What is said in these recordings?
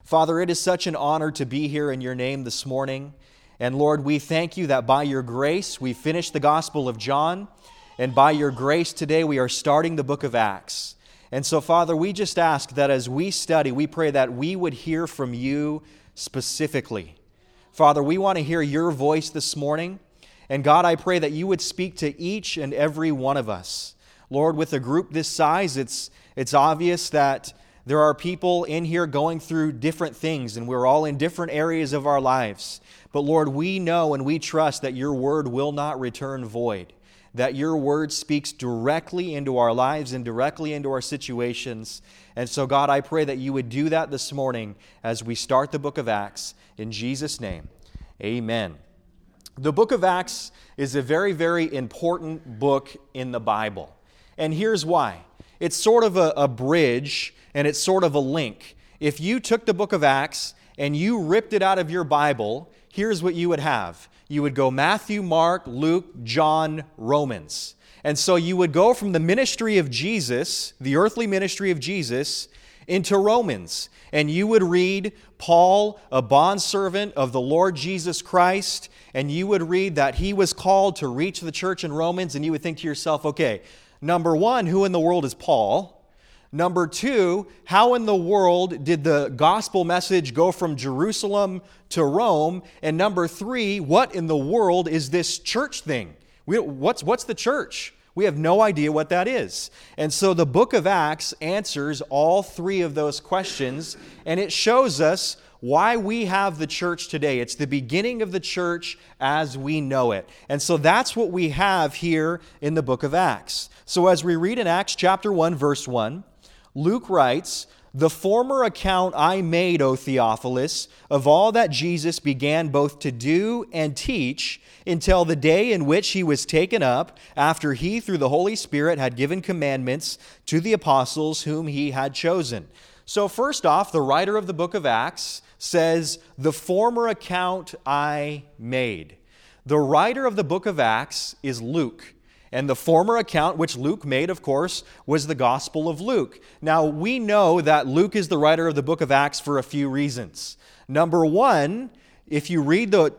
Father, it is such an honor to be here in your name this morning. And Lord, we thank you that by your grace we finished the Gospel of John, and by your grace today we are starting the book of Acts. And so, Father, we just ask that as we study, we pray that we would hear from you specifically. Father, we want to hear your voice this morning. And God, I pray that you would speak to each and every one of us. Lord, with a group this size, it's obvious that there are people in here going through different things, and we're all in different areas of our lives. But Lord, we know and we trust that your word will not return void, that your word speaks directly into our lives and directly into our situations. And so, God, I pray that you would do that this morning as we start the book of Acts. In Jesus' name, amen. The book of Acts is a very, very important book in the Bible. And here's why. It's sort of a bridge, and it's sort of a link. If you took the book of Acts and you ripped it out of your Bible, here's what you would have. You would go Matthew, Mark, Luke, John, Romans. And so you would go from the ministry of Jesus, the earthly ministry of Jesus, into Romans. And you would read Paul, a bondservant of the Lord Jesus Christ, and you would read that he was called to reach the church in Romans, and you would think to yourself, okay, number one, who in the world is Paul? Number two, how in the world did the gospel message go from Jerusalem to Rome? And number three, what in the world is this church thing? What's the church? We have no idea what that is. And so the book of Acts answers all three of those questions, and it shows us why we have the church today. It's the beginning of the church as we know it. And so that's what we have here in the book of Acts. So as we read in Acts chapter 1, verse 1, Luke writes, "The former account I made, O Theophilus, of all that Jesus began both to do and teach until the day in which he was taken up, after he, through the Holy Spirit, had given commandments to the apostles whom he had chosen." So first off, the writer of the book of Acts says, "The former account I made." The writer of the book of Acts is Luke. And the former account, which Luke made, of course, was the Gospel of Luke. Now, we know that Luke is the writer of the book of Acts for a few reasons. Number one, if you read the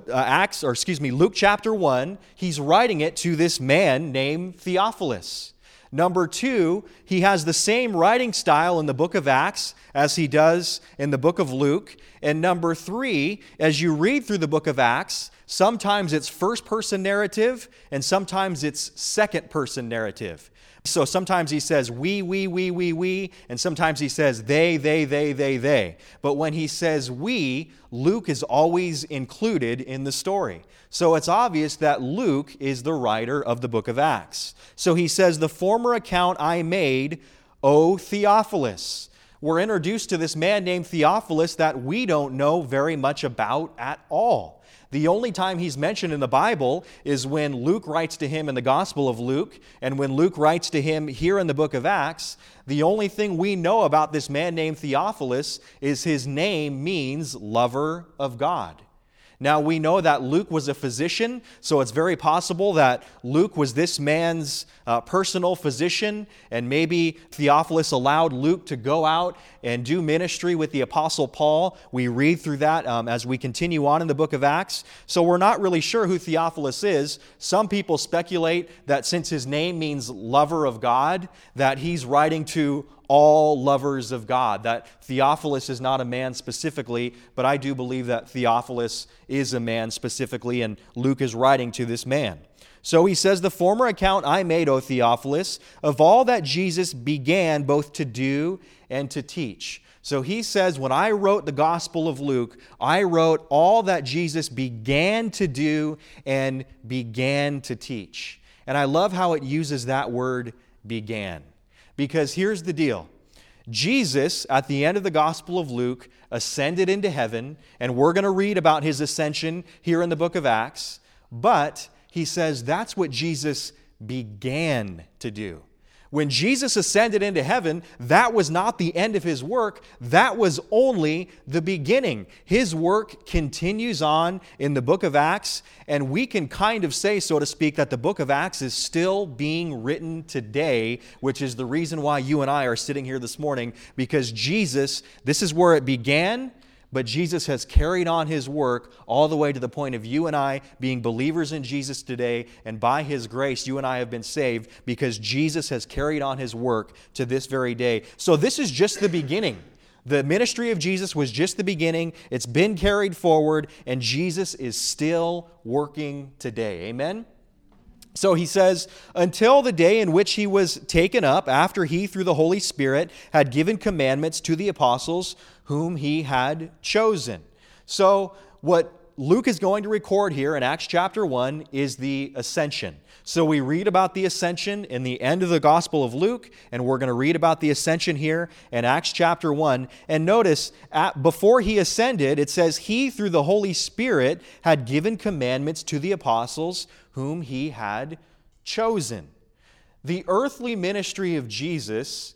Luke chapter 1, he's writing it to this man named Theophilus. Number two, he has the same writing style in the book of Acts as he does in the book of Luke. And number three, as you read through the book of Acts, sometimes it's first-person narrative, and sometimes it's second-person narrative. So sometimes he says we, and sometimes he says they. But when he says we, Luke is always included in the story. So it's obvious that Luke is the writer of the book of Acts. So he says, "The former account I made, O Theophilus." We're introduced to this man named Theophilus that we don't know very much about at all. The only time he's mentioned in the Bible is when Luke writes to him in the Gospel of Luke, and when Luke writes to him here in the book of Acts. The only thing we know about this man named Theophilus is his name means lover of God. Now, we know that Luke was a physician, so it's very possible that Luke was this man's personal physician, and maybe Theophilus allowed Luke to go out and do ministry with the Apostle Paul. We read through that as we continue on in the book of Acts. So we're not really sure who Theophilus is. Some people speculate that since his name means lover of God, that he's writing to all lovers of God, that Theophilus is not a man specifically, but I do believe that Theophilus is a man specifically, and Luke is writing to this man. So he says, "The former account I made, O Theophilus, of all that Jesus began both to do and to teach." So he says, when I wrote the Gospel of Luke, I wrote all that Jesus began to do and began to teach. And I love how it uses that word began. Because here's the deal. Jesus, at the end of the Gospel of Luke, ascended into heaven, and we're going to read about his ascension here in the book of Acts, but he says that's what Jesus began to do. When Jesus ascended into heaven, that was not the end of his work. That was only the beginning. His work continues on in the book of Acts, and we can kind of say, so to speak, that the book of Acts is still being written today, which is the reason why you and I are sitting here this morning, because Jesus, this is where it began, But Jesus has carried on his work all the way to the point of you and I being believers in Jesus today, and by his grace, you and I have been saved because Jesus has carried on his work to this very day. So this is just the beginning. The ministry of Jesus was just the beginning. It's been carried forward, and Jesus is still working today. Amen? So he says, until the day in which he was taken up, after he, through the Holy Spirit, had given commandments to the apostles whom he had chosen. So what Luke is going to record here in Acts chapter 1 is the ascension. So we read about the ascension in the end of the Gospel of Luke, and we're going to read about the ascension here in Acts chapter 1. And notice, before he ascended, it says, he, through the Holy Spirit, had given commandments to the apostles whom he had chosen. The earthly ministry of Jesus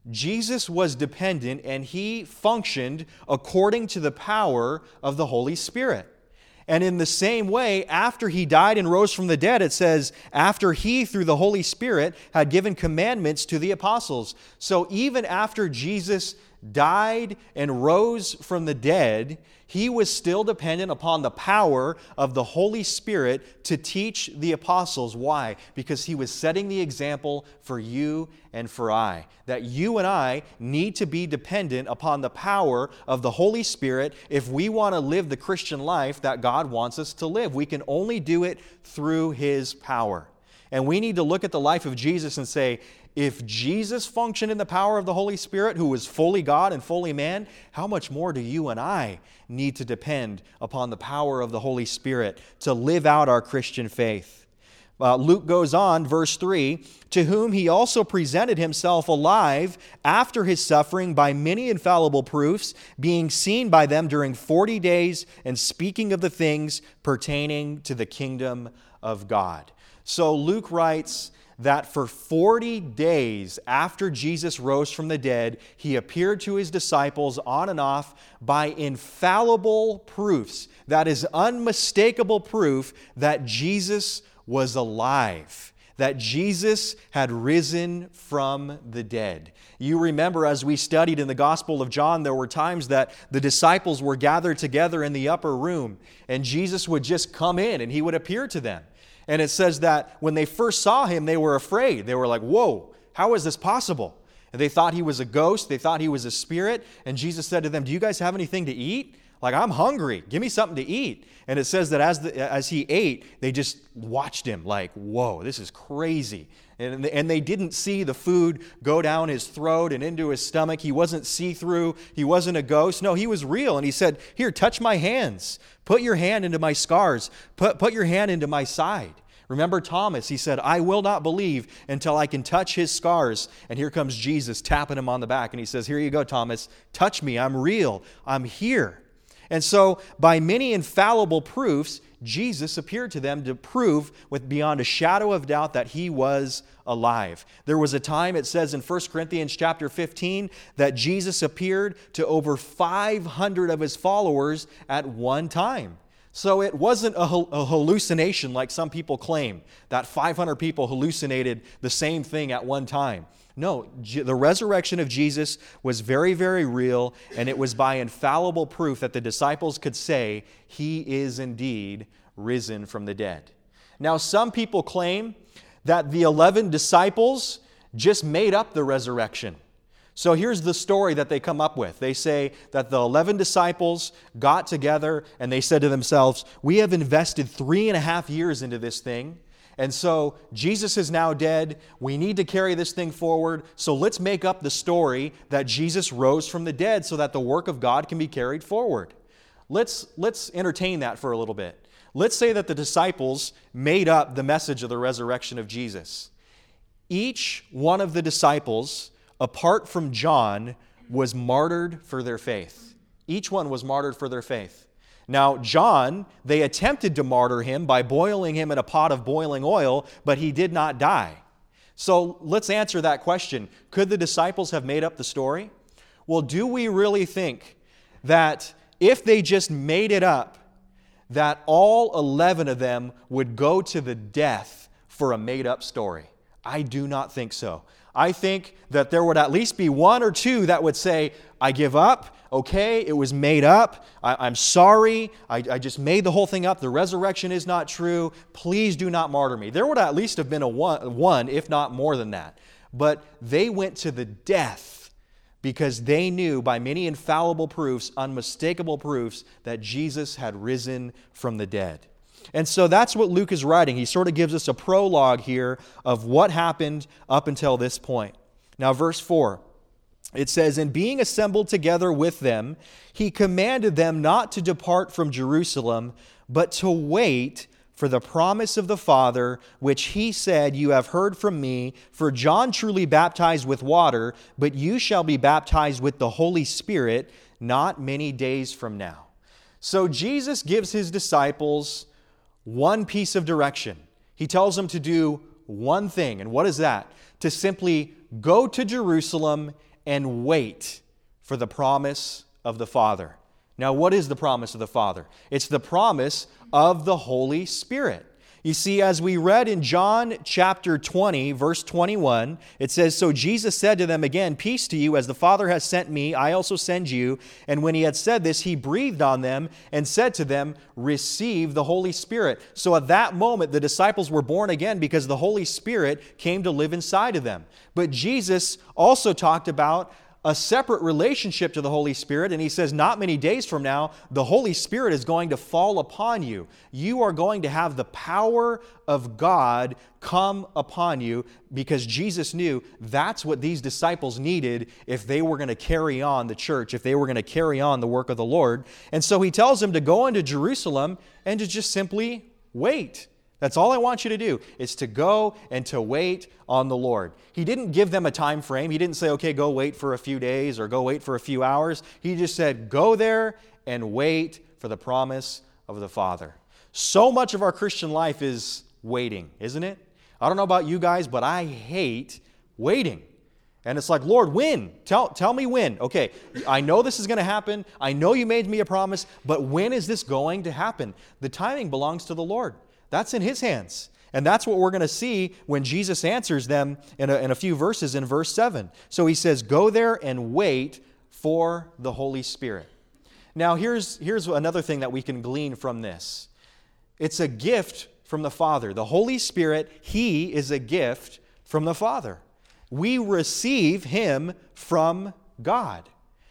was dependent and he functioned according to the power of the Holy Spirit. And in the same way, after he died and rose from the dead, it says, after he, through the Holy Spirit, had given commandments to the apostles. So even after Jesus died and rose from the dead, he was still dependent upon the power of the Holy Spirit to teach the apostles. Why? Because he was setting the example for you and for I. That you and I need to be dependent upon the power of the Holy Spirit if we want to live the Christian life that God wants us to live. We can only do it through his power. And we need to look at the life of Jesus and say, if Jesus functioned in the power of the Holy Spirit, who was fully God and fully man, how much more do you and I need to depend upon the power of the Holy Spirit to live out our Christian faith? Luke goes on, verse 3, to whom he also presented himself alive after his suffering by many infallible proofs, being seen by them during 40 days and speaking of the things pertaining to the kingdom of God. So Luke writes that for 40 days after Jesus rose from the dead, he appeared to his disciples on and off by infallible proofs. That is unmistakable proof that Jesus was alive, that Jesus had risen from the dead. You remember as we studied in the Gospel of John, there were times that the disciples were gathered together in the upper room, and Jesus would just come in and he would appear to them. And it says that when they first saw him, they were afraid. They were like, whoa, how is this possible? And they thought he was a ghost. They thought he was a spirit. And Jesus said to them, do you guys have anything to eat? Like, I'm hungry. Give me something to eat. And it says that as he ate, they just watched him like, whoa, this is crazy. And they didn't see the food go down his throat and into his stomach. He wasn't see-through. He wasn't a ghost. No, he was real. And he said, here, touch my hands. Put your hand into my scars. Put your hand into my side. Remember Thomas, he said, I will not believe until I can touch his scars. And here comes Jesus tapping him on the back. And he says, here you go, Thomas. Touch me. I'm real. I'm here. And so by many infallible proofs, Jesus appeared to them to prove with beyond a shadow of doubt that he was alive. There was a time, it says in 1 Corinthians chapter 15, that Jesus appeared to over 500 of his followers at one time. So it wasn't a hallucination like some people claim, that 500 people hallucinated the same thing at one time. No, the resurrection of Jesus was very, very real, and it was by infallible proof that the disciples could say, he is indeed risen from the dead. Now, some people claim that the 11 disciples just made up the resurrection. So here's the story that they come up with. They say that the 11 disciples got together and they said to themselves, we have invested 3.5 years into this thing. And so Jesus is now dead. We need to carry this thing forward. So let's make up the story that Jesus rose from the dead so that the work of God can be carried forward. Let's entertain that for a little bit. Let's say that the disciples made up the message of the resurrection of Jesus. Each one of the disciples, apart from John, was martyred for their faith. Each one was martyred for their faith. Now, John, they attempted to martyr him by boiling him in a pot of boiling oil, but he did not die. So let's answer that question. Could the disciples have made up the story? Well, do we really think that if they just made it up, that all 11 of them would go to the death for a made-up story? I do not think so. I think that there would at least be one or two that would say, I give up. Okay, it was made up. I'm sorry. I just made the whole thing up. The resurrection is not true. Please do not martyr me. There would at least have been a one, if not more than that. But they went to the death because they knew by many infallible proofs, unmistakable proofs, that Jesus had risen from the dead. And so that's what Luke is writing. He sort of gives us a prologue here of what happened up until this point. Now, verse 4. It says, "And being assembled together with them, he commanded them not to depart from Jerusalem, but to wait for the promise of the Father, which he said, 'You have heard from me. For John truly baptized with water, but you shall be baptized with the Holy Spirit not many days from now.'" So Jesus gives his disciples one piece of direction. He tells them to do one thing. And what is that? To simply go to Jerusalem and wait for the promise of the Father. Now, what is the promise of the Father? It's the promise of the Holy Spirit. You see, as we read in John chapter 20, verse 21, it says, "So Jesus said to them again, 'Peace to you, as the Father has sent me, I also send you.' And when he had said this, he breathed on them and said to them, 'Receive the Holy Spirit.'" So at that moment, the disciples were born again because the Holy Spirit came to live inside of them. But Jesus also talked about a separate relationship to the Holy Spirit, and he says, not many days from now, the Holy Spirit is going to fall upon you. You are going to have the power of God come upon you, because Jesus knew that's what these disciples needed if they were going to carry on the church, if they were going to carry on the work of the Lord. And so he tells them to go into Jerusalem and to just simply wait. That's all I want you to do, is to go and to wait on the Lord. He didn't give them a time frame. He didn't say, okay, go wait for a few days or go wait for a few hours. He just said, go there and wait for the promise of the Father. So much of our Christian life is waiting, isn't it? I don't know about you guys, but I hate waiting. And it's like, Lord, when? Tell me when. Okay, I know this is going to happen. I know you made me a promise, but when is this going to happen? The timing belongs to the Lord. That's in his hands. And that's what we're going to see when Jesus answers them in a few verses in verse 7. So he says, go there and wait for the Holy Spirit. Now here's another thing that we can glean from this. It's a gift from the Father. The Holy Spirit, he is a gift from the Father. We receive him from God.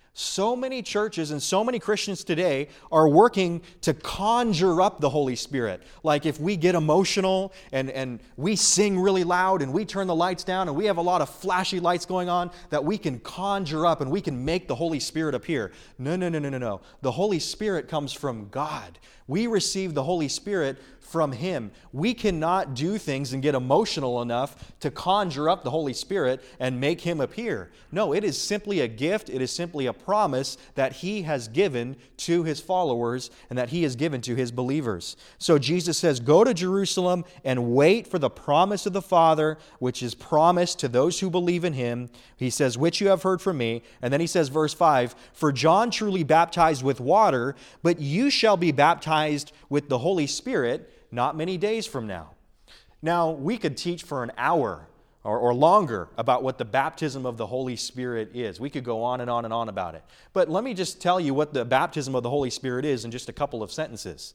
So many churches and so many Christians today are working to conjure up the Holy Spirit. Like if we get emotional and we sing really loud and we turn the lights down and we have a lot of flashy lights going on, that we can conjure up and we can make the Holy Spirit appear. No. The Holy Spirit comes from God. We receive the Holy Spirit from him. We cannot do things and get emotional enough to conjure up the Holy Spirit and make him appear. No, it is simply a gift. It is simply a promise that he has given to his followers and that he has given to his believers. So Jesus says, go to Jerusalem and wait for the promise of the Father, which is promised to those who believe in him. He says, which you have heard from me. And then he says, verse 5, for John truly baptized with water, but you shall be baptized with the Holy Spirit not many days from now. Now, we could teach for an hour or longer about what the baptism of the Holy Spirit is. We could go on and on and on about it. But let me just tell you what the baptism of the Holy Spirit is in just a couple of sentences.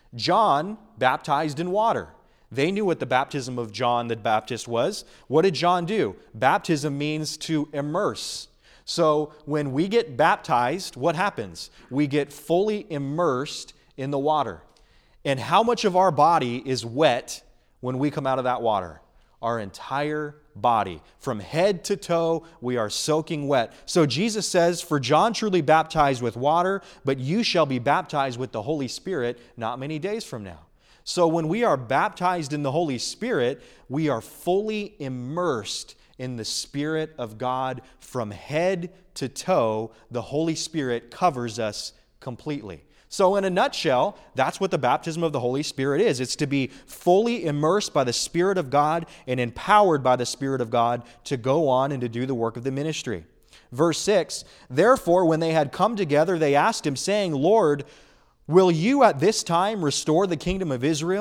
John baptized in water. They knew what the baptism of John the Baptist was. What did John do? Baptism means to immerse. So when we get baptized, what happens? We get fully immersed in the water. And how much of our body is wet when we come out of that water? Our entire body. From head to toe, we are soaking wet. So Jesus says, for John truly baptized with water, but you shall be baptized with the Holy Spirit not many days from now. So when we are baptized in the Holy Spirit, we are fully immersed in the Spirit of God from head to toe. The Holy Spirit covers us completely. So in a nutshell, that's what the baptism of the Holy Spirit is. It's to be fully immersed by the Spirit of God and empowered by the Spirit of God to go on and to do the work of the ministry. Verse 6, therefore, when they had come together, they asked him, saying, Lord, will you at this time restore the kingdom of Israel?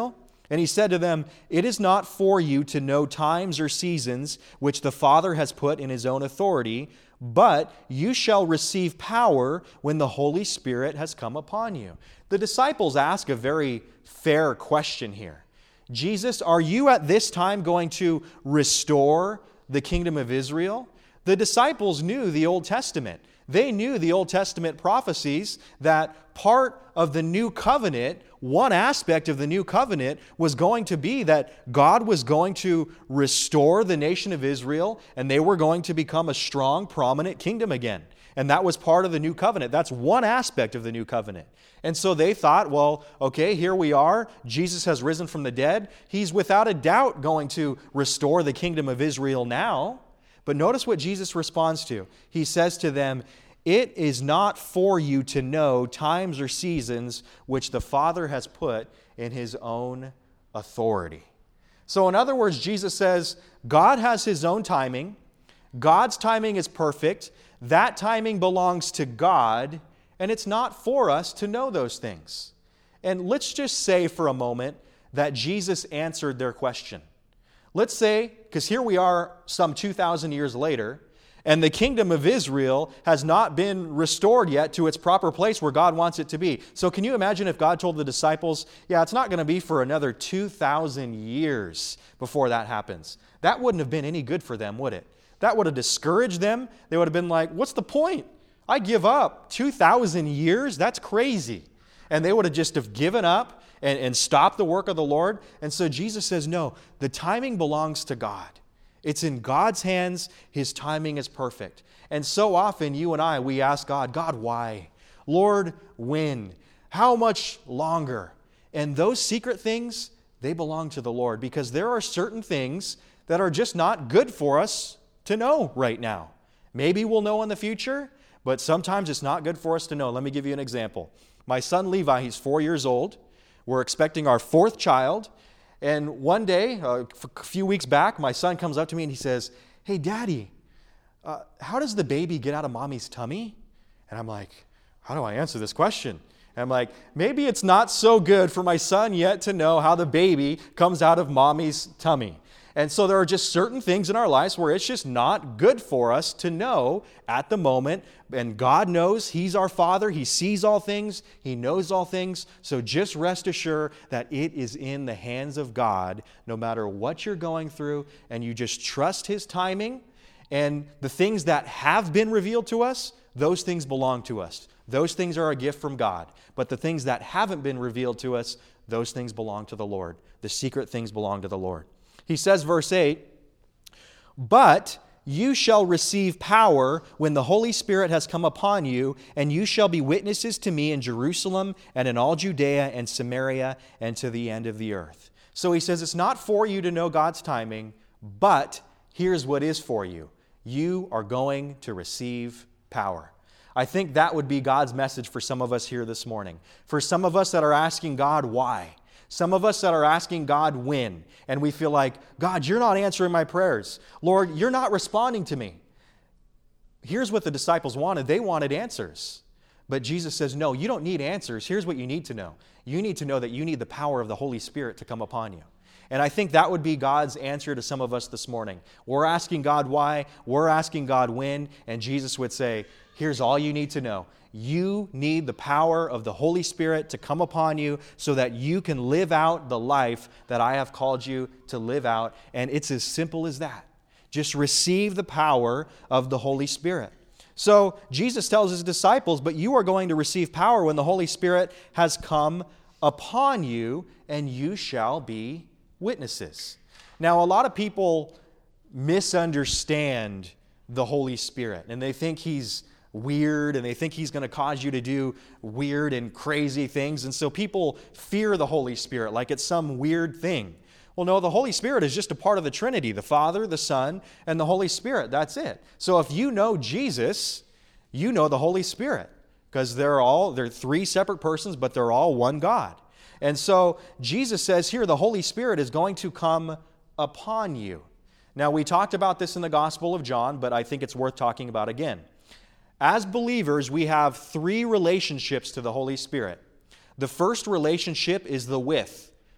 And he said to them, "It is not for you to know times or seasons which the Father has put in his own authority, but you shall receive power when the Holy Spirit has come upon you." The disciples ask a very fair question here. Jesus, are you at this time going to restore the kingdom of Israel? The disciples knew the Old Testament. They knew the Old Testament prophecies that part of the new covenant, one aspect of the new covenant, was going to be that God was going to restore the nation of Israel and they were going to become a strong, prominent kingdom again. And that was part of the new covenant. That's one aspect of the new covenant. And so they thought, well, okay, here we are. Jesus has risen from the dead. He's without a doubt going to restore the kingdom of Israel now. But notice what Jesus responds to. He says to them, "It is not for you to know times or seasons which the Father has put in his own authority." So in other words, Jesus says, God has his own timing. God's timing is perfect. That timing belongs to God, and it's not for us to know those things. And let's just say for a moment that Jesus answered their question. Let's say, because here we are some 2,000 years later, and the kingdom of Israel has not been restored yet to its proper place where God wants it to be. So can you imagine if God told the disciples, yeah, it's not going to be for another 2,000 years before that happens? That wouldn't have been any good for them, would it? That would have discouraged them. They would have been like, what's the point? I give up. 2,000 years? That's crazy. And they would have just have given up and stopped the work of the Lord. And so Jesus says, no, the timing belongs to God. It's in God's hands. His timing is perfect. And so often you and I, we ask God, God, why? Lord, when? How much longer? And those secret things, they belong to the Lord because there are certain things that are just not good for us to know right now. Maybe we'll know in the future, but sometimes it's not good for us to know. Let me give you an example. My son Levi, he's 4 years old. We're expecting our 4th child. And one day, a few weeks back, my son comes up to me and he says, "Hey, Daddy, how does the baby get out of mommy's tummy?" And I'm like, how do I answer this question? And I'm like, maybe it's not so good for my son yet to know how the baby comes out of mommy's tummy. And so there are just certain things in our lives where it's just not good for us to know at the moment. And God knows He's our Father. He sees all things. He knows all things. So just rest assured that it is in the hands of God no matter what you're going through. And you just trust His timing. And the things that have been revealed to us, those things belong to us. Those things are a gift from God. But the things that haven't been revealed to us, those things belong to the Lord. The secret things belong to the Lord. He says, verse 8, "But you shall receive power when the Holy Spirit has come upon you, and you shall be witnesses to me in Jerusalem and in all Judea and Samaria and to the end of the earth." So he says it's not for you to know God's timing, but here's what is for you. You are going to receive power. I think that would be God's message for some of us here this morning. For some of us that are asking God, why? Some of us that are asking God when, and we feel like, God, you're not answering my prayers. Lord, you're not responding to me. Here's what the disciples wanted. They wanted answers. But Jesus says, no, you don't need answers. Here's what you need to know. You need to know that you need the power of the Holy Spirit to come upon you. And I think that would be God's answer to some of us this morning. We're asking God why, we're asking God when, and Jesus would say, here's all you need to know. You need the power of the Holy Spirit to come upon you so that you can live out the life that I have called you to live out. And it's as simple as that. Just receive the power of the Holy Spirit. So Jesus tells his disciples, but you are going to receive power when the Holy Spirit has come upon you, and you shall be witnesses. Now, a lot of people misunderstand the Holy Spirit, and they think He's weird, and they think He's going to cause you to do weird and crazy things. And so people fear the Holy Spirit like it's some weird thing. Well, no, the Holy Spirit is just a part of the Trinity, the Father, the Son, and the Holy Spirit. That's it. So if you know Jesus, you know the Holy Spirit, because they're three separate persons, but they're all one God. And so Jesus says here, the Holy Spirit is going to come upon you. Now, we talked about this in the Gospel of John, but I think it's worth talking about again. As believers, we have three relationships to the Holy Spirit. The first relationship is the with.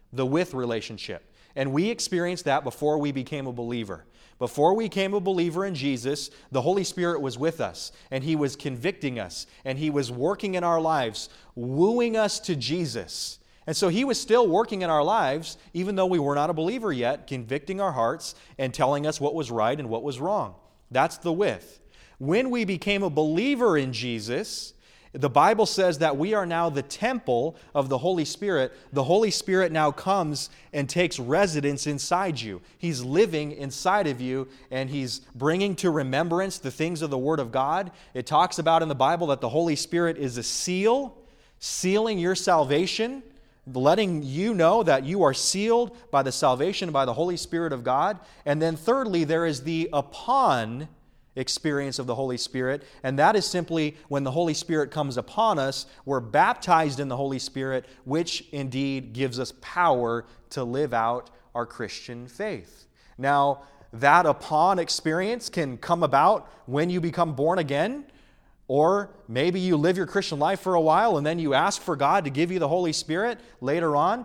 the with relationship. And we experienced that before we became a believer. Before we became a believer in Jesus, the Holy Spirit was with us, and He was convicting us, and He was working in our lives, wooing us to Jesus. And so He was still working in our lives, even though we were not a believer yet, convicting our hearts and telling us what was right and what was wrong. That's the with. When we became a believer in Jesus, the Bible says that we are now the temple of the Holy Spirit. The Holy Spirit now comes and takes residence inside you. He's living inside of you, and He's bringing to remembrance the things of the Word of God. It talks about in the Bible that the Holy Spirit is a seal, sealing your salvation, letting you know that you are sealed by the salvation by the Holy Spirit of God. And then thirdly, there is the upon experience of the Holy Spirit, and that is simply when the Holy Spirit comes upon us, we're baptized in the Holy Spirit, which indeed gives us power to live out our Christian faith. Now, that upon experience can come about when you become born again, or maybe you live your Christian life for a while and then you ask for God to give you the Holy Spirit later on.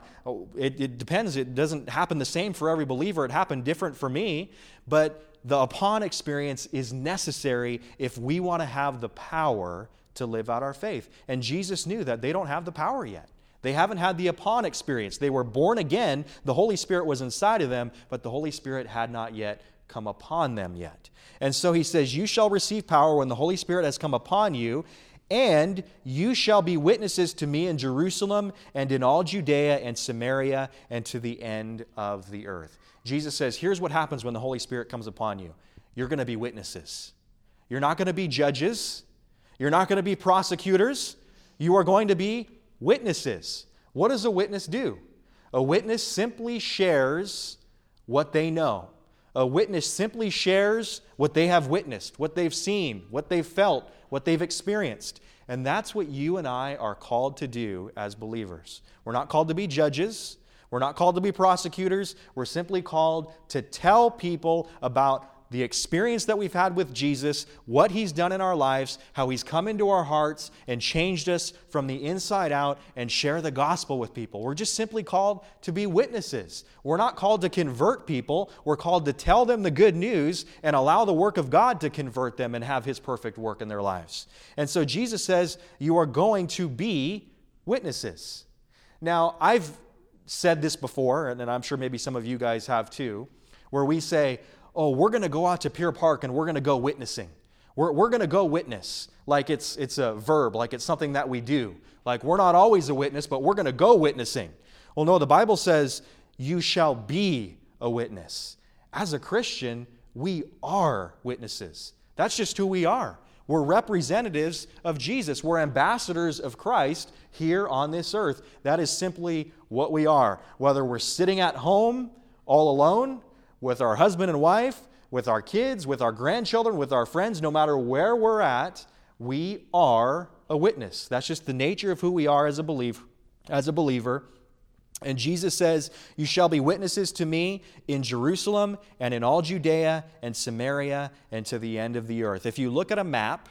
It depends. It doesn't happen the same for every believer. It happened different for me, but the upon experience is necessary if we want to have the power to live out our faith. And Jesus knew that they don't have the power yet. They haven't had the upon experience. They were born again. The Holy Spirit was inside of them, but the Holy Spirit had not yet come upon them yet. And so He says, you shall receive power when the Holy Spirit has come upon you, and you shall be witnesses to me in Jerusalem and in all Judea and Samaria and to the end of the earth. Jesus says, here's what happens when the Holy Spirit comes upon you. You're going to be witnesses. You're not going to be judges. You're not going to be prosecutors. You are going to be witnesses. What does a witness do? A witness simply shares what they know. A witness simply shares what they have witnessed, what they've seen, what they've felt, what they've experienced. And that's what you and I are called to do as believers. We're not called to be judges. We're not called to be prosecutors. We're simply called to tell people about the experience that we've had with Jesus, what He's done in our lives, how He's come into our hearts and changed us from the inside out, and share the gospel with people. We're just simply called to be witnesses. We're not called to convert people. We're called to tell them the good news and allow the work of God to convert them and have His perfect work in their lives. And so Jesus says, you are going to be witnesses. Now, I've said this before, and I'm sure maybe some of you guys have too, where we say, oh, we're going to go out to Pier Park and we're going to go witnessing. We're going to go witness, like it's a verb, like it's something that we do. Like we're not always a witness, but we're going to go witnessing. Well, no, the Bible says, you shall be a witness. As a Christian, we are witnesses. That's just who we are. We're representatives of Jesus. We're ambassadors of Christ here on this earth. That is simply what we are. Whether we're sitting at home all alone, with our husband and wife, with our kids, with our grandchildren, with our friends, no matter where we're at, we are a witness. That's just the nature of who we are as a believer. And Jesus says, you shall be witnesses to me in Jerusalem and in all Judea and Samaria and to the end of the earth. If you look at a map,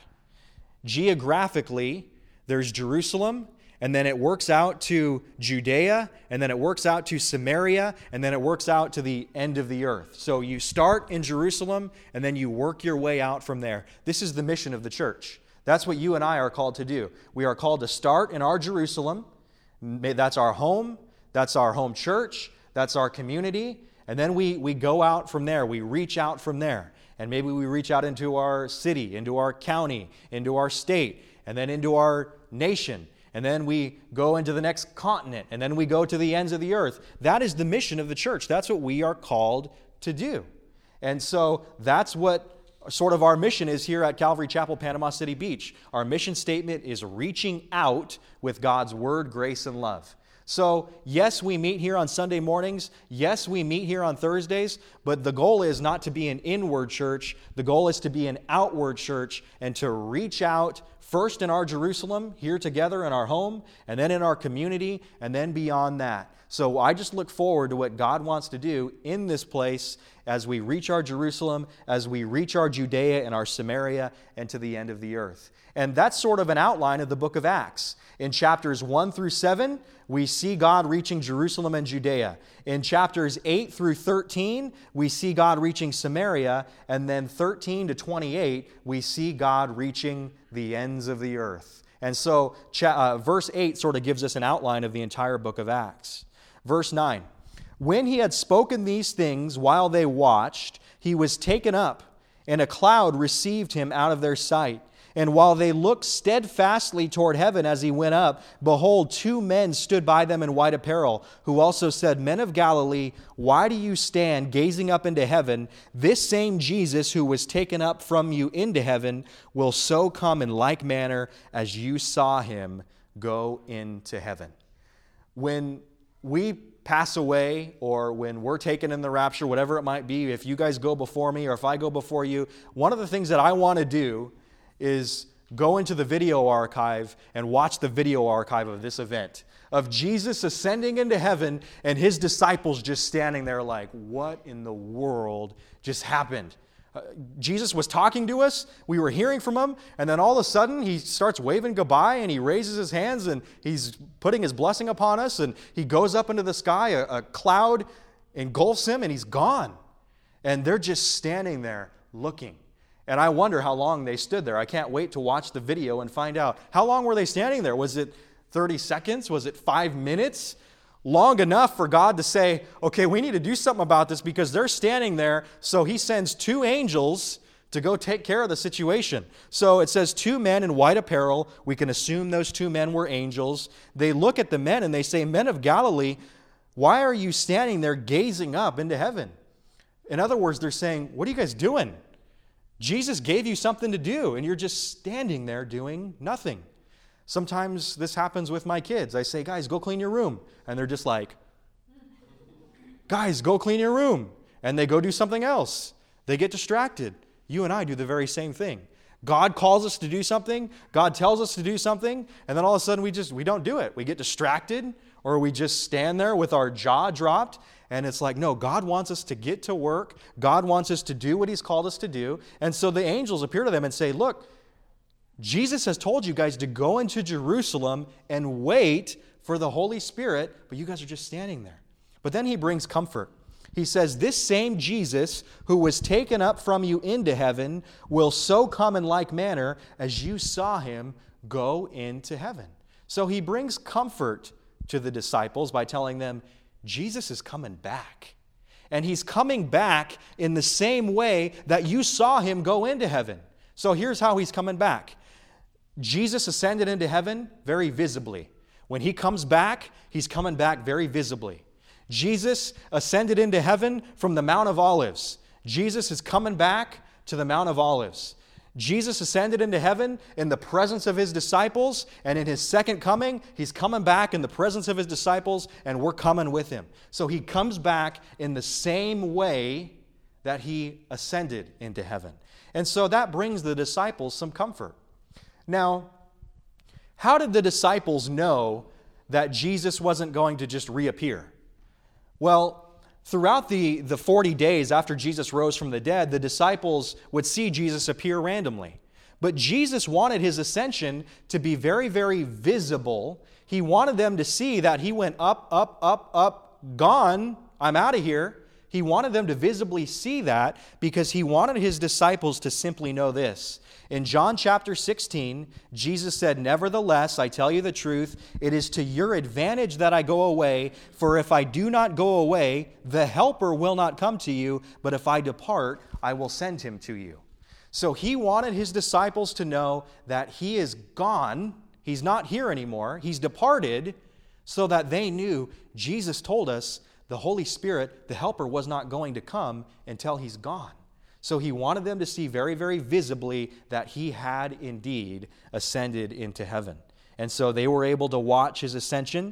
geographically, there's Jerusalem, and then it works out to Judea, and then it works out to Samaria, and then it works out to the end of the earth. So you start in Jerusalem, and then you work your way out from there. This is the mission of the church. That's what you and I are called to do. We are called to start in our Jerusalem. That's our home. That's our home church. That's our community. And then we go out from there. We reach out from there. And maybe we reach out into our city, into our county, into our state, and then into our nation. And then we go into the next continent, and then we go to the ends of the earth. That is the mission of the church. That's what we are called to do. And so that's what sort of our mission is here at Calvary Chapel, Panama City Beach. Our mission statement is reaching out with God's word, grace, and love. So, yes, we meet here on Sunday mornings. Yes, we meet here on Thursdays. But the goal is not to be an inward church. The goal is to be an outward church and to reach out first in our Jerusalem, here together in our home, and then in our community, and then beyond that. So I just look forward to what God wants to do in this place as we reach our Jerusalem, as we reach our Judea and our Samaria, and to the end of the earth. And that's sort of an outline of the book of Acts. In chapters 1 through 7, we see God reaching Jerusalem and Judea. In chapters 8 through 13, we see God reaching Samaria. And then 13 to 28, we see God reaching the ends of the earth. And so verse 8 sort of gives us an outline of the entire book of Acts. Verse 9, when he had spoken these things while they watched, he was taken up, and a cloud received him out of their sight. And while they looked steadfastly toward heaven as he went up, behold, 2 men stood by them in white apparel, who also said, Men of Galilee, why do you stand gazing up into heaven? This same Jesus who was taken up from you into heaven will so come in like manner as you saw him go into heaven. When we pass away, or when we're taken in the rapture, whatever it might be, if you guys go before me or if I go before you, one of the things that I want to do is go into the video archive and watch the video archive of this event, of Jesus ascending into heaven and his disciples just standing there like, what in the world just happened? Jesus was talking to us, we were hearing from him, and then all of a sudden he starts waving goodbye and he raises his hands and he's putting his blessing upon us, and he goes up into the sky, a cloud engulfs him and he's gone. And they're just standing there looking. And I wonder how long they stood there. I can't wait to watch the video and find out. How long were they standing there? Was it 30 seconds? Was it 5 minutes? Long enough for God to say, okay, we need to do something about this because they're standing there. So he sends 2 angels to go take care of the situation. So it says 2 men in white apparel. We can assume those 2 men were angels. They look at the men and they say, Men of Galilee, why are you standing there gazing up into heaven? In other words, they're saying, what are you guys doing? Jesus gave you something to do and you're just standing there doing nothing. Sometimes this happens with my kids. I say, guys, go clean your room. And they're just like, guys, go clean your room. And they go do something else. They get distracted. You and I do the very same thing. God calls us to do something. God tells us to do something. And then all of a sudden we don't do it. We get distracted, or we just stand there with our jaw dropped. And it's like, no, God wants us to get to work. God wants us to do what he's called us to do. And so the angels appear to them and say, look, Jesus has told you guys to go into Jerusalem and wait for the Holy Spirit, but you guys are just standing there. But then he brings comfort. He says, this same Jesus who was taken up from you into heaven will so come in like manner as you saw him go into heaven. So he brings comfort to the disciples by telling them, Jesus is coming back. And he's coming back in the same way that you saw him go into heaven. So here's how he's coming back. Jesus ascended into heaven very visibly. When he comes back, he's coming back very visibly. Jesus ascended into heaven from the Mount of Olives. Jesus is coming back to the Mount of Olives. Jesus ascended into heaven in the presence of his disciples, and in his second coming, he's coming back in the presence of his disciples, and we're coming with him. So he comes back in the same way that he ascended into heaven. And so that brings the disciples some comfort. Now, how did the disciples know that Jesus wasn't going to just reappear? Well, throughout the 40 days after Jesus rose from the dead, the disciples would see Jesus appear randomly. But Jesus wanted his ascension to be very, very visible. He wanted them to see that he went up, up, up, up, gone, I'm out of here. He wanted them to visibly see that because he wanted his disciples to simply know this. In John chapter 16, Jesus said, Nevertheless, I tell you the truth, it is to your advantage that I go away, for if I do not go away, the Helper will not come to you, but if I depart, I will send him to you. So he wanted his disciples to know that he is gone, he's not here anymore, he's departed, so that they knew Jesus told us the Holy Spirit, the Helper, was not going to come until he's gone. So he wanted them to see very, very visibly that he had indeed ascended into heaven. And so they were able to watch his ascension.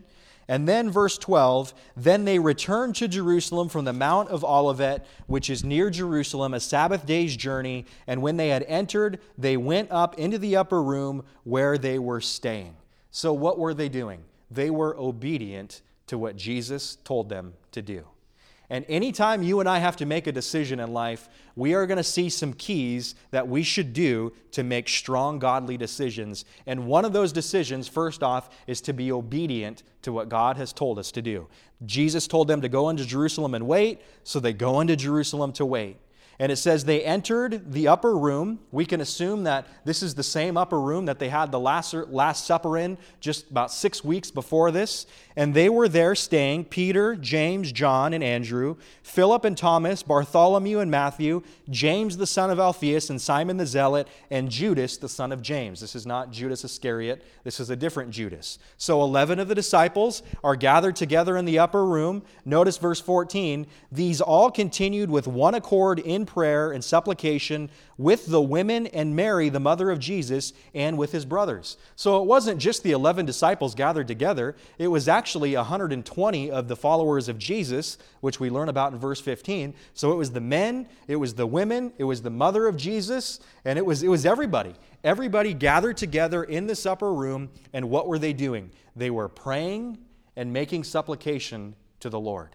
And then verse 12, then they returned to Jerusalem from the Mount of Olivet, which is near Jerusalem, a Sabbath day's journey. And when they had entered, they went up into the upper room where they were staying. So what were they doing? They were obedient to what Jesus told them to do. And anytime you and I have to make a decision in life, we are going to see some keys that we should do to make strong, godly decisions. And one of those decisions, first off, is to be obedient to what God has told us to do. Jesus told them to go into Jerusalem and wait, so they go into Jerusalem to wait. And it says they entered the upper room. We can assume that this is the same upper room that they had the Last Supper in just about 6 weeks before this. And they were there staying, Peter, James, John, and Andrew, Philip and Thomas, Bartholomew and Matthew, James the son of Alphaeus, and Simon the Zealot, and Judas the son of James. This is not Judas Iscariot. This is a different Judas. So 11 of the disciples are gathered together in the upper room. Notice verse 14. These all continued with one accord in prayer and supplication with the women and Mary, the mother of Jesus, and with his brothers. So it wasn't just the 11 disciples gathered together. It was actually 120 of the followers of Jesus, which we learn about in verse 15. So it was the men, it was the women, it was the mother of Jesus, and it was everybody. Everybody gathered together in this upper room, and what were they doing? They were praying and making supplication to the Lord.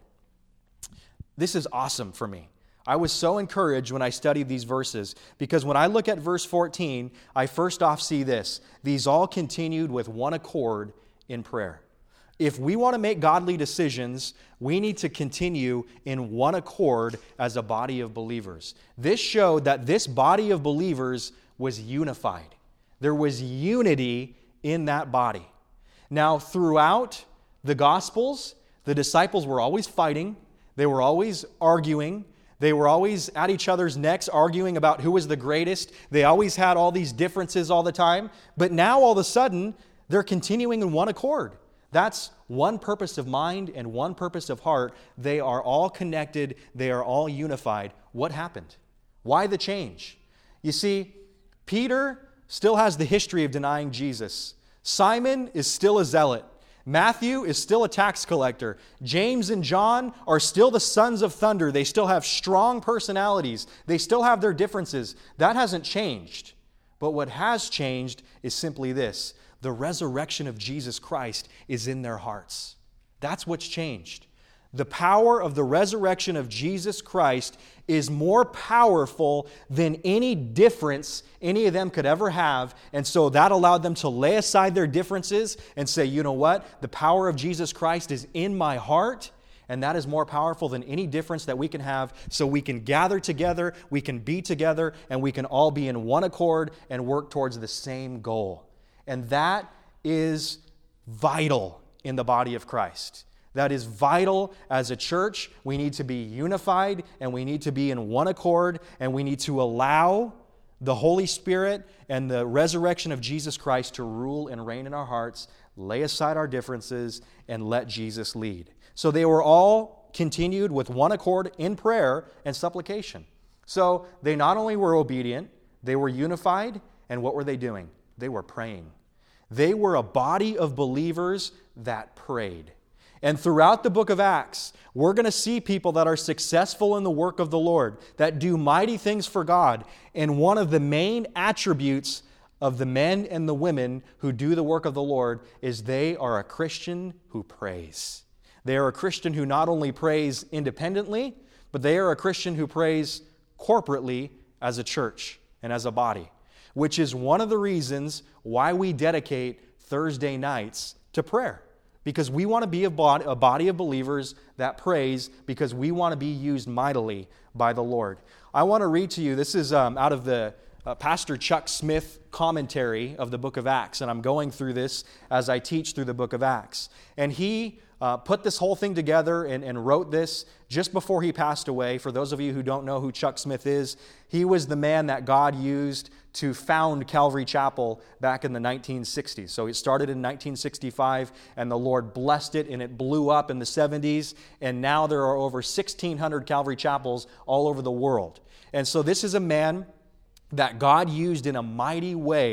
This is awesome for me. I was so encouraged when I studied these verses because when I look at verse 14, I first off see this. These all continued with one accord in prayer. If we want to make godly decisions, we need to continue in one accord as a body of believers. This showed that this body of believers was unified. There was unity in that body. Now, throughout the Gospels, the disciples were always fighting. They were always arguing. They were always at each other's necks arguing about who was the greatest. They always had all these differences all the time. But now all of a sudden, they're continuing in one accord. That's one purpose of mind and one purpose of heart. They are all connected. They are all unified. What happened? Why the change? You see, Peter still has the history of denying Jesus. Simon is still a zealot. Matthew is still a tax collector. James and John are still the sons of thunder. They still have strong personalities. They still have their differences. That hasn't changed. But what has changed is simply this. The resurrection of Jesus Christ is in their hearts. That's what's changed. The power of the resurrection of Jesus Christ is more powerful than any difference any of them could ever have. And so that allowed them to lay aside their differences and say, you know what? The power of Jesus Christ is in my heart, and that is more powerful than any difference that we can have. So we can gather together, we can be together, and we can all be in one accord and work towards the same goal. And that is vital in the body of Christ. That is vital as a church. We need to be unified and we need to be in one accord and we need to allow the Holy Spirit and the resurrection of Jesus Christ to rule and reign in our hearts, lay aside our differences, and let Jesus lead. So they were all continued with one accord in prayer and supplication. So they not only were obedient, they were unified, and what were they doing? They were praying. They were a body of believers that prayed. And throughout the book of Acts, we're going to see people that are successful in the work of the Lord, that do mighty things for God. And one of the main attributes of the men and the women who do the work of the Lord is they are a Christian who prays. They are a Christian who not only prays independently, but they are a Christian who prays corporately as a church and as a body, which is one of the reasons why we dedicate Thursday nights to prayer. Because we want to be a body of believers that prays because we want to be used mightily by the Lord. I want to read to you, this is out of the Pastor Chuck Smith commentary of the book of Acts, and I'm going through this as I teach through the book of Acts. And he put this whole thing together and wrote this just before he passed away. For those of you who don't know who Chuck Smith is, he was the man that God used to found Calvary Chapel back in the 1960s. So it started in 1965, and the Lord blessed it, and it blew up in the 70s, and now there are over 1,600 Calvary Chapels all over the world. And so this is a man that God used in a mighty way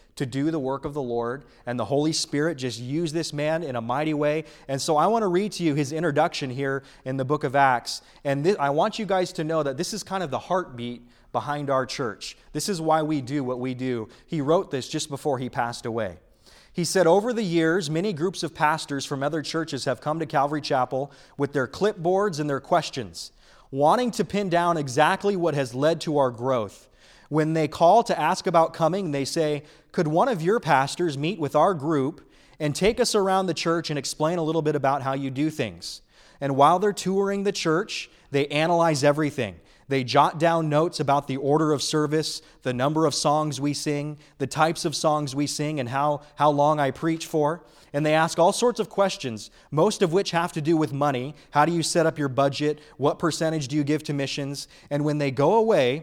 to do the work of the Lord, and the Holy Spirit just used this man in a mighty way. And so I want to read to you his introduction here in the book of Acts. And I want you guys to know that this is kind of the heartbeat behind our church. This is why we do what we do. He wrote this just before he passed away. He said, over the years, many groups of pastors from other churches have come to Calvary Chapel with their clipboards and their questions, wanting to pin down exactly what has led to our growth. When they call to ask about coming, they say, could one of your pastors meet with our group and take us around the church and explain a little bit about how you do things? And while they're touring the church, they analyze everything. They jot down notes about the order of service, the number of songs we sing, the types of songs we sing, and how long I preach for. And they ask all sorts of questions, most of which have to do with money. How do you set up your budget? What percentage do you give to missions? And when they go away,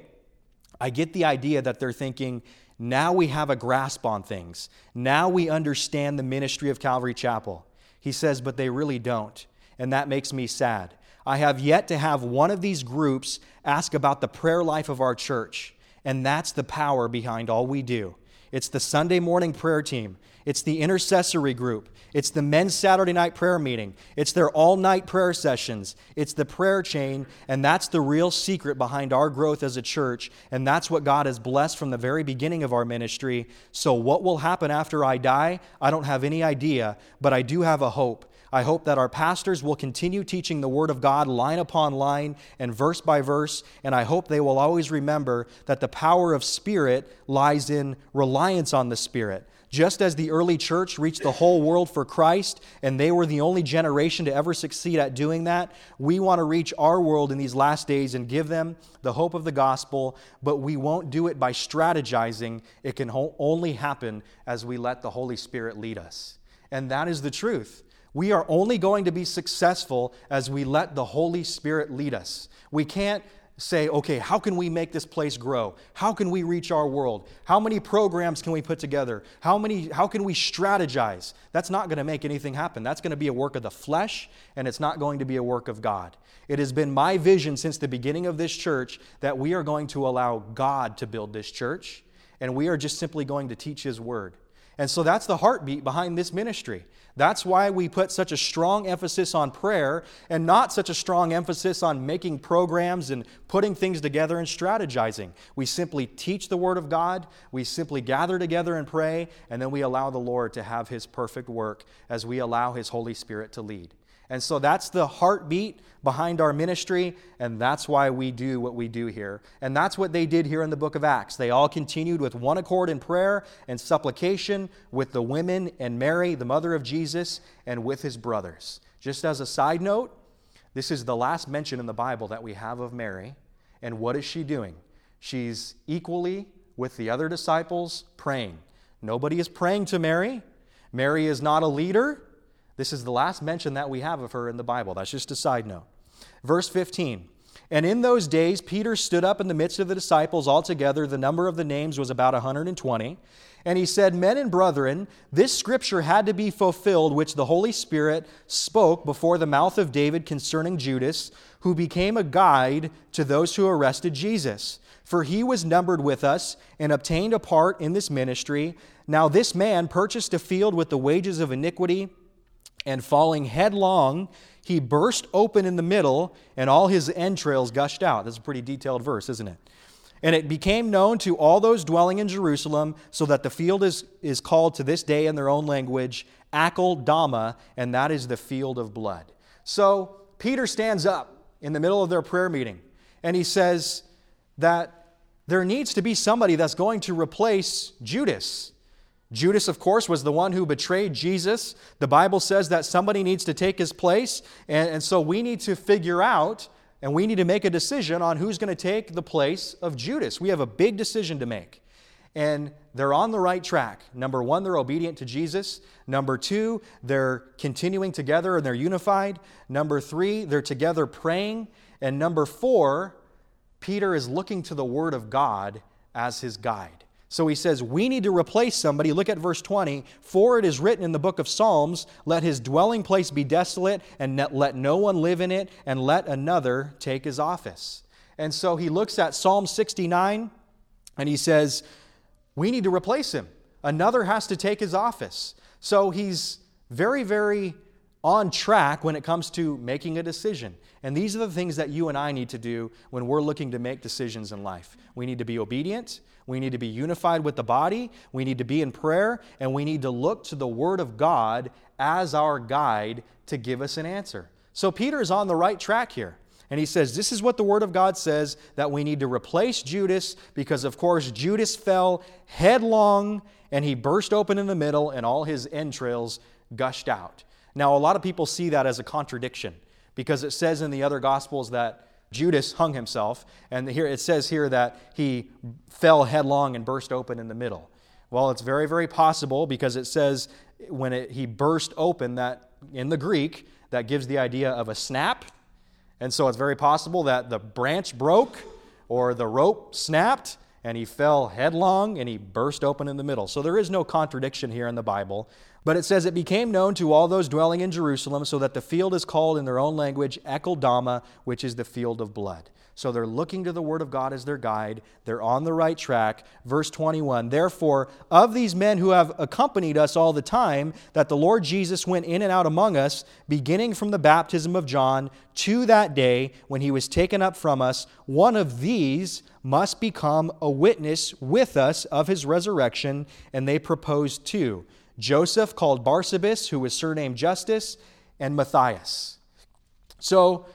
I get the idea that they're thinking, now we have a grasp on things. Now we understand the ministry of Calvary Chapel. He says, but they really don't. And that makes me sad. I have yet to have one of these groups ask about the prayer life of our church. And that's the power behind all we do. It's the Sunday morning prayer team. It's the intercessory group. It's the men's Saturday night prayer meeting. It's their all-night prayer sessions. It's the prayer chain, and that's the real secret behind our growth as a church, and that's what God has blessed from the very beginning of our ministry. So what will happen after I die, I don't have any idea, but I do have a hope. I hope that our pastors will continue teaching the Word of God line upon line and verse by verse, and I hope they will always remember that the power of Spirit lies in reliance on the Spirit. Just as the early church reached the whole world for Christ, and they were the only generation to ever succeed at doing that, we want to reach our world in these last days and give them the hope of the gospel, but we won't do it by strategizing. It can only happen as we let the Holy Spirit lead us. And that is the truth. We are only going to be successful as we let the Holy Spirit lead us. We can't say, okay, how can we make this place grow? How can we reach our world? How many programs can we put together? How can we strategize? That's not going to make anything happen. That's going to be a work of the flesh, and it's not going to be a work of God. It has been my vision since the beginning of this church that we are going to allow God to build this church, and we are just simply going to teach His Word. And so that's the heartbeat behind this ministry. That's why we put such a strong emphasis on prayer and not such a strong emphasis on making programs and putting things together and strategizing. We simply teach the Word of God, we simply gather together and pray, and then we allow the Lord to have His perfect work as we allow His Holy Spirit to lead. And so that's the heartbeat behind our ministry, and that's why we do what we do here. And that's what they did here in the book of Acts. They all continued with one accord in prayer and supplication with the women and Mary, the mother of Jesus, and with his brothers. Just as a side note, this is the last mention in the Bible that we have of Mary. And what is she doing? She's equally with the other disciples praying. Nobody is praying to Mary. Mary is not a leader. This is the last mention that we have of her in the Bible. That's just a side note. Verse 15, and in those days Peter stood up in the midst of the disciples altogether. The number of the names was about 120. And he said, men and brethren, this scripture had to be fulfilled, which the Holy Spirit spoke before the mouth of David concerning Judas, who became a guide to those who arrested Jesus. For he was numbered with us and obtained a part in this ministry. Now this man purchased a field with the wages of iniquity, and falling headlong, he burst open in the middle, and all his entrails gushed out. That's a pretty detailed verse, isn't it? And it became known to all those dwelling in Jerusalem, so that the field is called to this day in their own language, Akeldama, and that is the field of blood. So Peter stands up in the middle of their prayer meeting, and he says that there needs to be somebody that's going to replace Judas. Judas, of course, was the one who betrayed Jesus. The Bible says that somebody needs to take his place, and so we need to figure out, and we need to make a decision on who's going to take the place of Judas. We have a big decision to make, and they're on the right track. Number one, they're obedient to Jesus. Number two, they're continuing together and they're unified. Number three, they're together praying. And number four, Peter is looking to the Word of God as his guide. So he says, we need to replace somebody. Look at verse 20. For it is written in the book of Psalms, let his dwelling place be desolate, and let no one live in it, and let another take his office. And so he looks at Psalm 69, and he says, we need to replace him. another has to take his office. So he's very, very on track when it comes to making a decision. And these are the things that you and I need to do when we're looking to make decisions in life. We need to be obedient. We need to be unified with the body. We need to be in prayer. And we need to look to the Word of God as our guide to give us an answer. So Peter is on the right track here. And he says, this is what the Word of God says, that we need to replace Judas because, of course, Judas fell headlong and he burst open in the middle and all his entrails gushed out. Now, a lot of people see that as a contradiction because it says in the other Gospels that Judas hung himself, and here it says here that he fell headlong and burst open in the middle. Well, it's very, very possible because it says when he burst open, that in the Greek, that gives the idea of a snap. And so it's very possible that the branch broke or the rope snapped and he fell headlong and he burst open in the middle. So there is no contradiction here in the Bible. But it says, it became known to all those dwelling in Jerusalem, so that the field is called in their own language Ekeldama, which is the field of blood. So they're looking to the Word of God as their guide. They're on the right track. Verse 21, therefore, of these men who have accompanied us all the time, that the Lord Jesus went in and out among us, beginning from the baptism of John to that day when he was taken up from us, one of these must become a witness with us of his resurrection. And they proposed two: Joseph, called Barsabas, who was surnamed Justus, and Matthias. So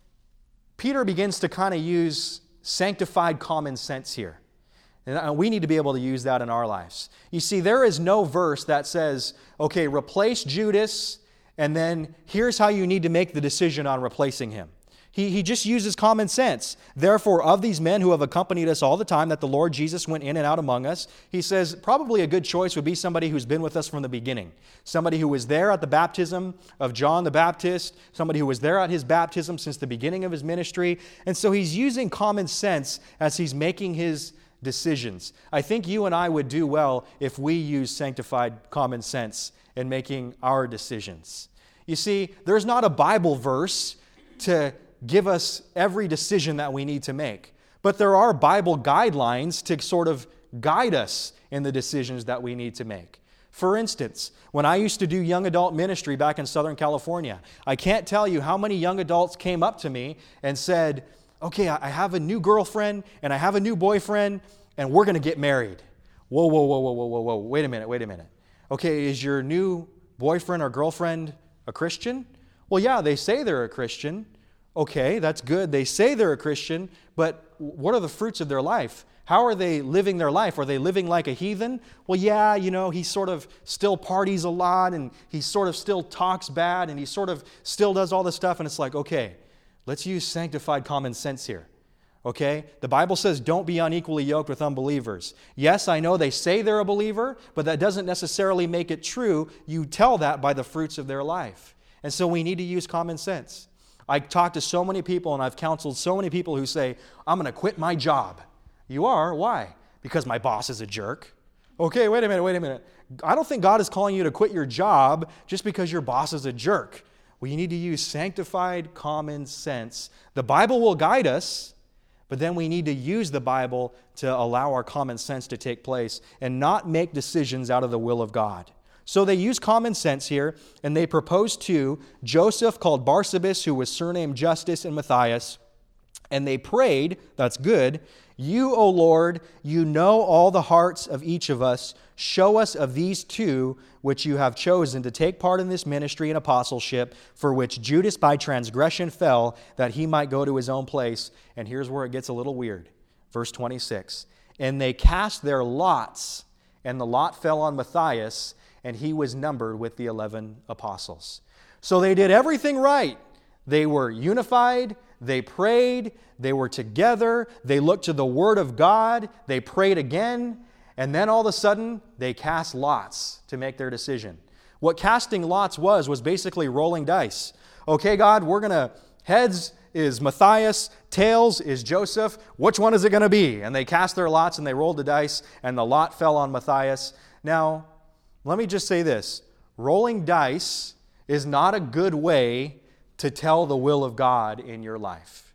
Peter begins to kind of use sanctified common sense here. And we need to be able to use that in our lives. You see, there is no verse that says, okay, replace Judas, and then here's how you need to make the decision on replacing him. He just uses common sense. Therefore, of these men who have accompanied us all the time that the Lord Jesus went in and out among us, he says probably a good choice would be somebody who's been with us from the beginning. Somebody who was there at the baptism of John the Baptist, somebody who was there at his baptism since the beginning of his ministry. And so he's using common sense as he's making his decisions. I think you and I would do well if we use sanctified common sense in making our decisions. You see, there's not a Bible verse to give us every decision that we need to make. But there are Bible guidelines to sort of guide us in the decisions that we need to make. For instance, when I used to do young adult ministry back in Southern California, I can't tell you how many young adults came up to me and said, okay, I have a new girlfriend and I have a new boyfriend and we're going to get married. Whoa, whoa, whoa, whoa, whoa, whoa, whoa, wait a minute. Okay, is your new boyfriend or girlfriend a Christian? Well, yeah, they say they're a Christian. Okay, that's good. They say they're a Christian, but what are the fruits of their life? How are they living their life? Are they living like a heathen? Well, yeah, he sort of still parties a lot, and he sort of still talks bad, and he sort of still does all this stuff, and it's like, okay, let's use sanctified common sense here. Okay? The Bible says don't be unequally yoked with unbelievers. Yes, I know they say they're a believer, but that doesn't necessarily make it true. You tell that by the fruits of their life. And so we need to use common sense. I talk to so many people and I've counseled so many people who say, I'm going to quit my job. You are? Why? Because my boss is a jerk. Okay, wait a minute. I don't think God is calling you to quit your job just because your boss is a jerk. Well, you need to use sanctified common sense. The Bible will guide us, but then we need to use the Bible to allow our common sense to take place and not make decisions out of the will of God. So they use common sense here, and they propose two: Joseph, called Barsabas, who was surnamed Justus, and Matthias. And they prayed, that's good, you, O Lord, you know all the hearts of each of us. Show us of these two which you have chosen to take part in this ministry and apostleship, for which Judas by transgression fell, that he might go to his own place. And here's where it gets a little weird. Verse 26. And they cast their lots, and the lot fell on Matthias, and he was numbered with the 11 apostles. So they did everything right. They were unified, they prayed, they were together, they looked to the Word of God, they prayed again, and then all of a sudden, they cast lots to make their decision. What casting lots was basically rolling dice. Okay, God, we're going to, heads is Matthias, tails is Joseph, which one is it going to be? And they cast their lots and they rolled the dice, and the lot fell on Matthias. Now, let me just say this. Rolling dice is not a good way to tell the will of God in your life.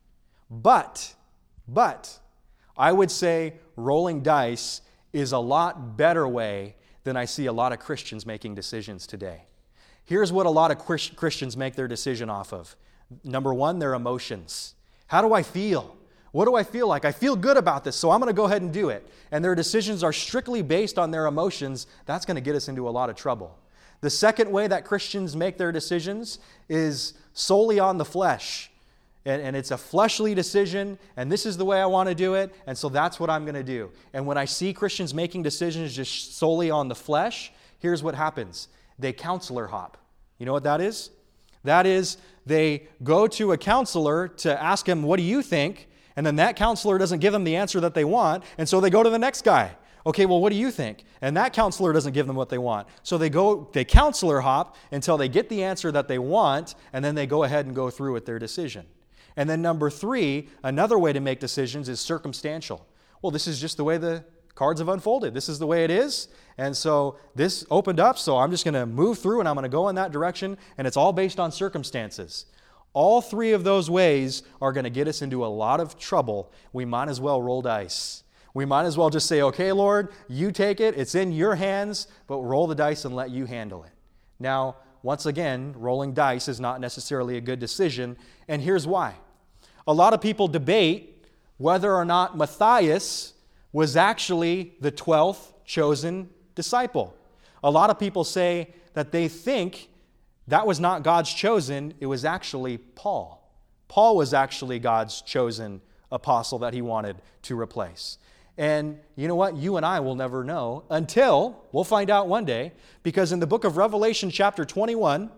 But, I would say rolling dice is a lot better way than I see a lot of Christians making decisions today. Here's what a lot of Christians make their decision off of. Number one, their emotions. How do I feel? What do I feel like? I feel good about this, so I'm going to go ahead and do it. And their decisions are strictly based on their emotions. That's going to get us into a lot of trouble. The second way that Christians make their decisions is solely on the flesh. And it's a fleshly decision, and this is the way I want to do it, and so that's what I'm going to do. And when I see Christians making decisions just solely on the flesh, here's what happens. They counselor hop. You know what that is? That is, they go to a counselor to ask him, what do you think? And then that counselor doesn't give them the answer that they want, and so they go to the next guy. Okay, well, what do you think? And that counselor doesn't give them what they want. So they counselor hop until they get the answer that they want, and then they go ahead and go through with their decision. And then number three, another way to make decisions is circumstantial. Well, this is just the way the cards have unfolded. This is the way it is. And so this opened up, so I'm just going to move through and I'm going to go in that direction, and it's all based on circumstances. All three of those ways are going to get us into a lot of trouble. We might as well roll dice. We might as well just say, okay, Lord, you take it. It's in your hands, but roll the dice and let you handle it. Now, once again, rolling dice is not necessarily a good decision, and here's why. A lot of people debate whether or not Matthias was actually the 12th chosen disciple. A lot of people say that they think that was not God's chosen, it was actually Paul. Paul was actually God's chosen apostle that he wanted to replace. And you know what? You and I will never know until, we'll find out one day, because in the book of Revelation chapter 21,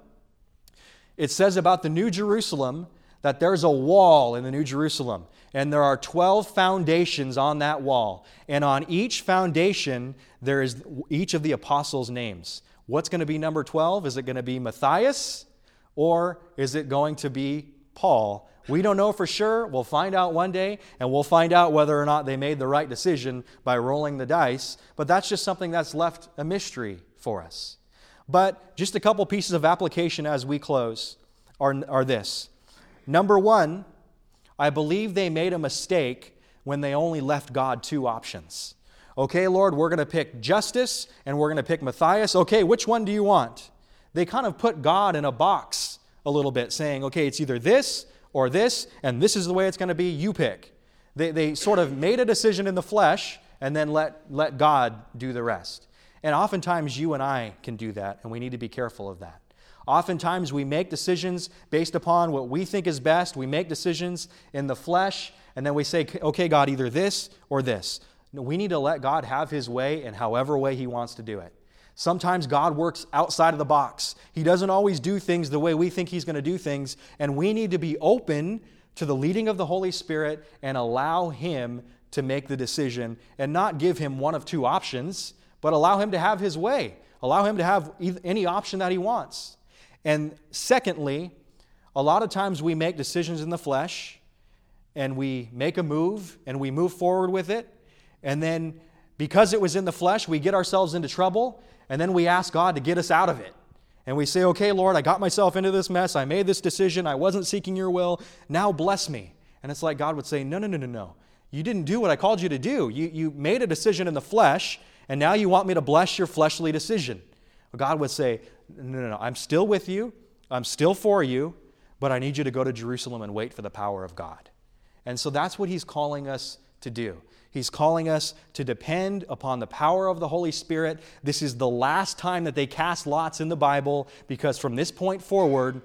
it says about the New Jerusalem that there's a wall in the New Jerusalem, and there are 12 foundations on that wall. And on each foundation, there is each of the apostles' names. What's going to be number 12? Is it going to be Matthias, or is it going to be Paul? We don't know for sure. We'll find out one day, and we'll find out whether or not they made the right decision by rolling the dice. But that's just something that's left a mystery for us. But just a couple pieces of application as we close are this. Number one, I believe they made a mistake when they only left God two options. Okay, Lord, we're going to pick Justus, and we're going to pick Matthias. Okay, which one do you want? They kind of put God in a box a little bit, saying, okay, it's either this or this, and this is the way it's going to be, you pick. They sort of made a decision in the flesh and then let God do the rest. And oftentimes you and I can do that, and we need to be careful of that. Oftentimes we make decisions based upon what we think is best. We make decisions in the flesh, and then we say, okay, God, either this or this. No, we need to let God have His way in however way He wants to do it. Sometimes God works outside of the box. He doesn't always do things the way we think He's going to do things, and we need to be open to the leading of the Holy Spirit and allow Him to make the decision and not give Him one of two options, but allow Him to have His way. Allow Him to have any option that He wants. And secondly, a lot of times we make decisions in the flesh and we make a move and we move forward with it, and then because it was in the flesh, we get ourselves into trouble, and then we ask God to get us out of it. And we say, okay, Lord, I got myself into this mess. I made this decision. I wasn't seeking your will. Now bless me. And it's like God would say, no. You didn't do what I called you to do. You made a decision in the flesh, and now you want me to bless your fleshly decision. Well, God would say, no. I'm still with you. I'm still for you, but I need you to go to Jerusalem and wait for the power of God. And so that's what He's calling us to do. He's calling us to depend upon the power of the Holy Spirit. This is the last time that they cast lots in the Bible, because from this point forward,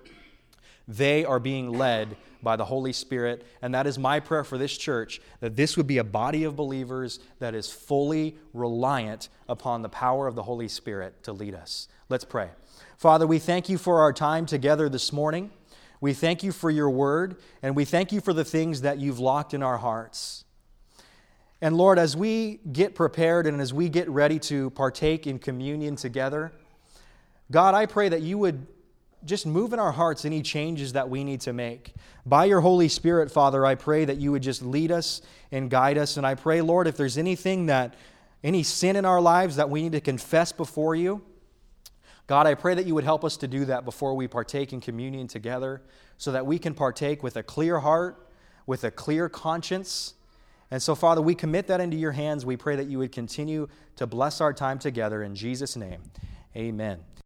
they are being led by the Holy Spirit. And that is my prayer for this church, that this would be a body of believers that is fully reliant upon the power of the Holy Spirit to lead us. Let's pray. Father, we thank you for our time together this morning. We thank you for your word, and we thank you for the things that you've locked in our hearts. And Lord, as we get prepared and as we get ready to partake in communion together, God, I pray that you would just move in our hearts any changes that we need to make. By your Holy Spirit, Father, I pray that you would just lead us and guide us. And I pray, Lord, if there's any sin in our lives that we need to confess before you, God, I pray that you would help us to do that before we partake in communion together, so that we can partake with a clear heart, with a clear conscience, And so, Father, we commit that into your hands. We pray that you would continue to bless our time together in Jesus' name. Amen.